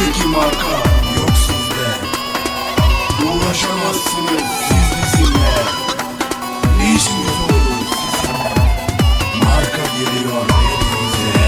Bizdeki marka yok sizde. Uğraşamazsınız siz bizimle. Ne işiniz olur sizinle? Marka geliyor hepinize.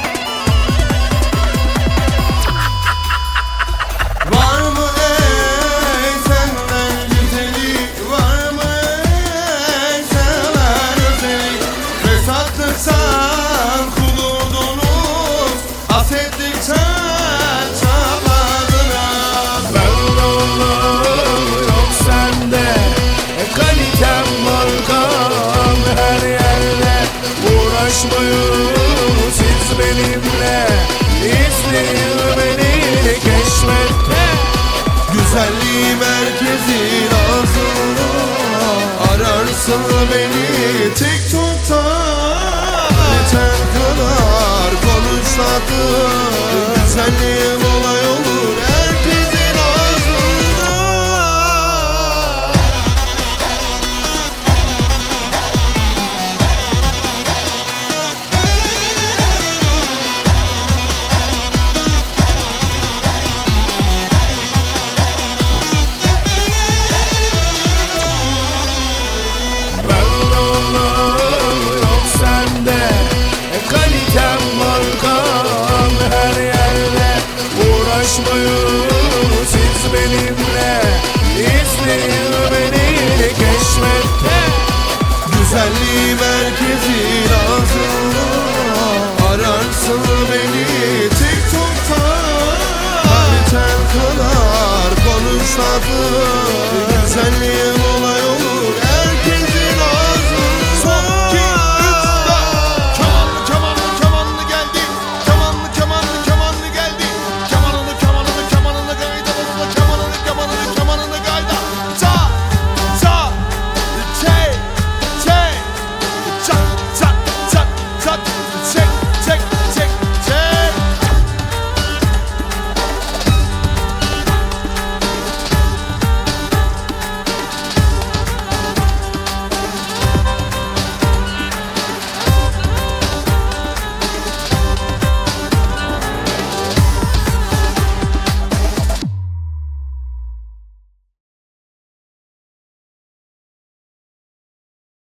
Var mı ey senden güzeli? Var mı ey seven özeli? Fesatlıktan kurudunuz, hasetlikten çabadınız. Ben oğlum yok sende. Kalitem markam her yerde. Uğraşmayın siz benimle. İzleyin beni keşfette. Güzelliği merkezin ağzında. Ararsın beni TikTok'ta. Yeter kadar konuşladın. Güzelliğim